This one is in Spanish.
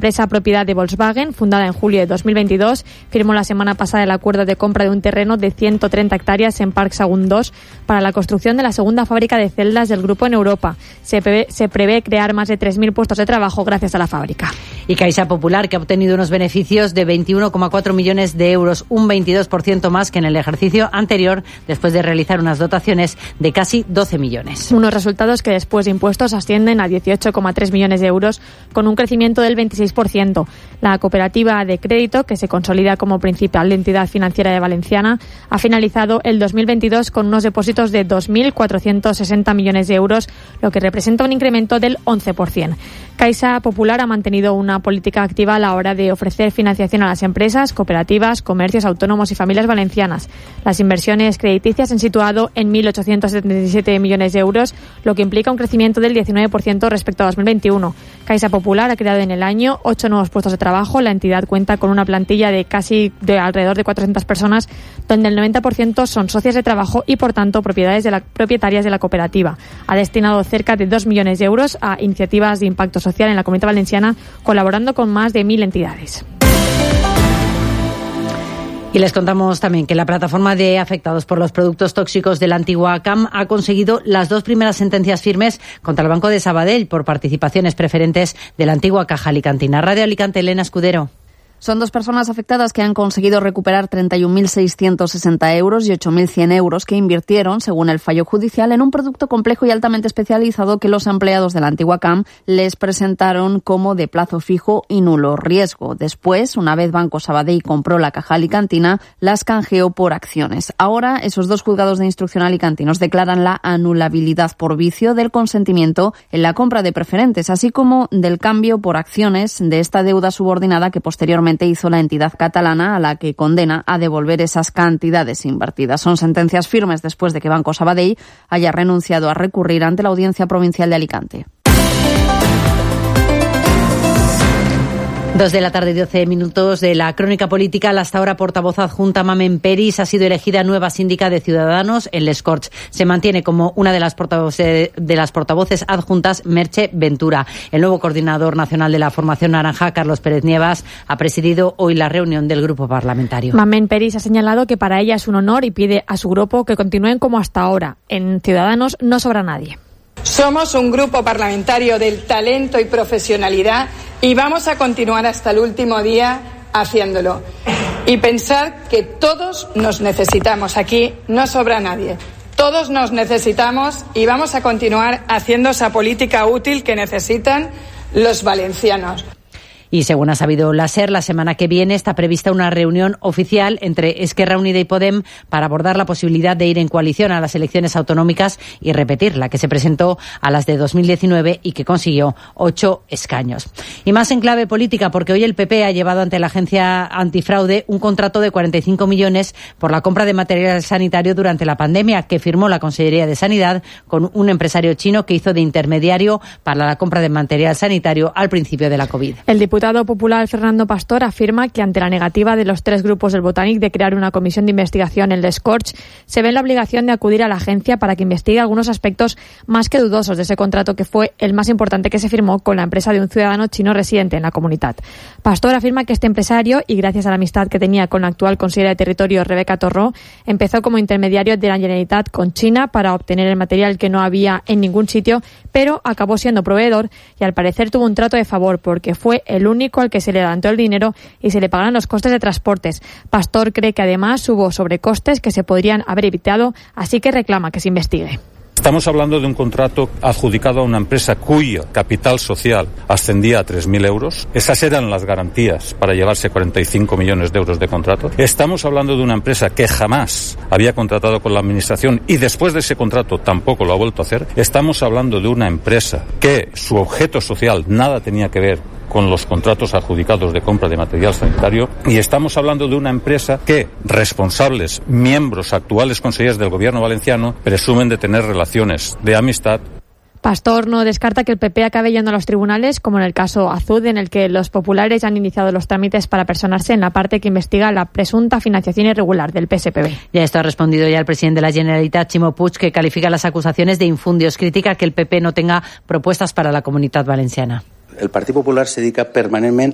empresa propiedad de Volkswagen, fundada en julio de 2022, firmó la semana pasada el acuerdo de compra de un terreno de 130 hectáreas en Parc Sagunt 2 para la construcción de la segunda fábrica de celdas del grupo en Europa. Se prevé crear más de 3.000 puestos de trabajo gracias a la fábrica. Y Caixa Popular, que ha obtenido unos beneficios de 21,4 millones de euros, un 22% más que en el ejercicio anterior, después de realizar unas dotaciones de casi 12 millones. Unos resultados que después de impuestos ascienden a 18,3 millones de euros, con un crecimiento del 26%. La cooperativa de crédito, que se consolida como principal entidad financiera de Valenciana, ha finalizado el 2022 con unos depósitos de 2.460 millones de euros, lo que representa un incremento del 11%. Caixa Popular ha mantenido una política activa a la hora de ofrecer financiación a las empresas, cooperativas, comercios autónomos y familias valencianas. Las inversiones crediticias se han situado en 1.877 millones de euros, lo que implica un crecimiento del 19% respecto a 2021. Caixa Popular ha creado en el año 8 nuevos puestos de trabajo. La entidad cuenta con una plantilla de alrededor de 400 personas, donde el 90% son socias de trabajo y, por tanto, propietarias de la cooperativa. Ha destinado cerca de 2 millones de euros a iniciativas de impacto social en la Comunidad Valenciana, colaborando con más de 1.000 entidades. Y les contamos también que la plataforma de afectados por los productos tóxicos de la antigua CAM ha conseguido las 2 primeras sentencias firmes contra el Banco de Sabadell por participaciones preferentes de la antigua Caja Alicantina. Radio Alicante, Elena Escudero. Son 2 personas afectadas que han conseguido recuperar 31.660 euros y 8.100 euros que invirtieron, según el fallo judicial, en un producto complejo y altamente especializado que los empleados de la antigua CAM les presentaron como de plazo fijo y nulo riesgo. Después, una vez Banco Sabadell compró la Caja Alicantina, las canjeó por acciones. Ahora, esos 2 juzgados de instrucción alicantinos declaran la anulabilidad por vicio del consentimiento en la compra de preferentes, así como del cambio por acciones de esta deuda subordinada que posteriormente hizo la entidad catalana, a la que condena a devolver esas cantidades invertidas. Son sentencias firmes después de que Banco Sabadell haya renunciado a recurrir ante la Audiencia Provincial de Alicante. 2:12 de la crónica política. La hasta ahora portavoz adjunta Mamen Peris ha sido elegida nueva síndica de Ciudadanos en Les Corts. Se mantiene como una de las portavoces adjuntas Merche Ventura. El nuevo coordinador nacional de la Formación Naranja, Carlos Pérez Nievas, ha presidido hoy la reunión del grupo parlamentario. Mamen Peris ha señalado que para ella es un honor y pide a su grupo que continúen como hasta ahora. En Ciudadanos no sobra nadie. Somos un grupo parlamentario del talento y profesionalidad y vamos a continuar hasta el último día haciéndolo. Y pensar que todos nos necesitamos. Aquí no sobra nadie. Todos nos necesitamos y vamos a continuar haciendo esa política útil que necesitan los valencianos. Y según ha sabido la SER, la semana que viene está prevista una reunión oficial entre Esquerra Unida y Podem para abordar la posibilidad de ir en coalición a las elecciones autonómicas y repetir la que se presentó a las de 2019 y que consiguió 8 escaños. Y más en clave política, porque hoy el PP ha llevado ante la agencia antifraude un contrato de 45 millones por la compra de material sanitario durante la pandemia que firmó la Consellería de Sanidad con un empresario chino que hizo de intermediario para la compra de material sanitario al principio de la COVID. El diputado popular Fernando Pastor afirma que ante la negativa de los 3 grupos del Botànic de crear una comisión de investigación en Les Corts, se ve en la obligación de acudir a la agencia para que investigue algunos aspectos más que dudosos de ese contrato que fue el más importante que se firmó con la empresa de un ciudadano chino residente en la comunidad. Pastor afirma que este empresario, y gracias a la amistad que tenía con la actual consellera de Territorio, Rebeca Torró, empezó como intermediario de la Generalitat con China para obtener el material que no había en ningún sitio, pero acabó siendo proveedor y al parecer tuvo un trato de favor porque fue el único al que se le adelantó el dinero y se le pagaron los costes de transportes. Pastor cree que además hubo sobrecostes que se podrían haber evitado, así que reclama que se investigue. Estamos hablando de un contrato adjudicado a una empresa cuyo capital social ascendía a 3.000 euros. Esas eran las garantías para llevarse 45 millones de euros de contrato. Estamos hablando de una empresa que jamás había contratado con la administración y después de ese contrato tampoco lo ha vuelto a hacer. Estamos hablando de una empresa que su objeto social nada tenía que ver con los contratos adjudicados de compra de material sanitario, y estamos hablando de una empresa que responsables, miembros actuales consejeros del gobierno valenciano, presumen de tener relaciones de amistad. Pastor no descarta que el PP acabe yendo a los tribunales, como en el caso Azud, en el que los populares han iniciado los trámites para personarse en la parte que investiga la presunta financiación irregular del PSPB. Ya esto ha respondido ya el presidente de la Generalitat, Ximo Puig, que califica las acusaciones de infundios. Critica que el PP no tenga propuestas para la Comunitat Valenciana. El Partit Popular se dedica permanentment